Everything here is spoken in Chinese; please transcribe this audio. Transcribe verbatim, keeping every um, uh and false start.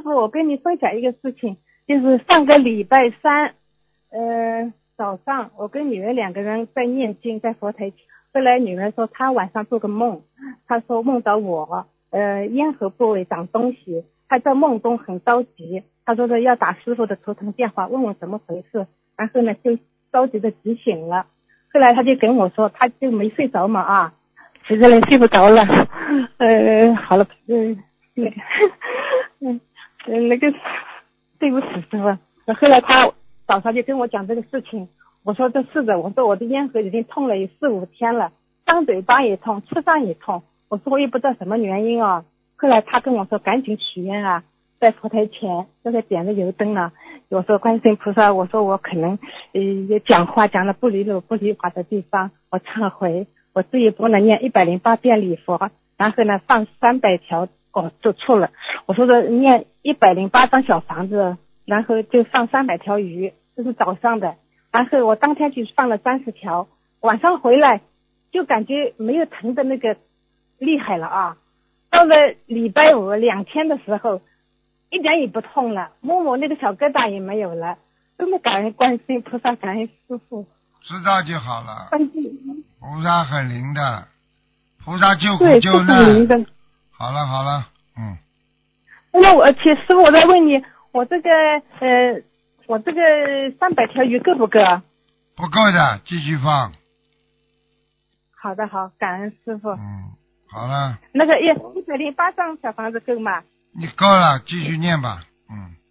傅，我跟你分享一个事情，就是上个礼拜三，呃，早上我跟女儿两个人在念经，在佛台前。后来女儿说她晚上做个梦，她说梦到我，呃，咽喉部位长东西，她在梦中很着急，她说的要打师傅的图腾电话，问我怎么回事，然后呢就着急的急醒了。后来她就跟我说，她就没睡着嘛啊，实在睡不着了，呃，好了，嗯、呃，那个，嗯。嗯，那个对不起师傅。后来他早上就跟我讲这个事情，我说这是的，我说我的咽喉已经痛了有四五天了，张嘴巴也痛，吃饭也痛，我说我也不知道什么原因啊。后来他跟我说赶紧许愿啊，在佛台前现在点着油灯了，我说观世音菩萨，我说我可能呃讲话讲的不离路不离法的地方，我忏悔，我这一波呢念一百零八遍礼佛，然后呢放三百条。哦，做错了。我说的念一百零八张小房子，然后就放三百条鱼，这是早上的。然后我当天就放了三十条，晚上回来就感觉没有疼的那个厉害了啊。到了礼拜五两天的时候，一点也不痛了，摸摸那个小疙瘩也没有了。真的感恩观世音菩萨，感恩师父。 知道就好了。 观世音菩萨很灵的，菩萨救苦对， 救是很灵难。 的。 好了好了，嗯。 那我，其实我在问你，我这个呃，我这个三百条鱼够不够啊？ 不够的，继续放。 好的，好，感恩师傅。 嗯，好了。 那个一一百零八张小房子够吗？ 你够了，继续念吧。嗯。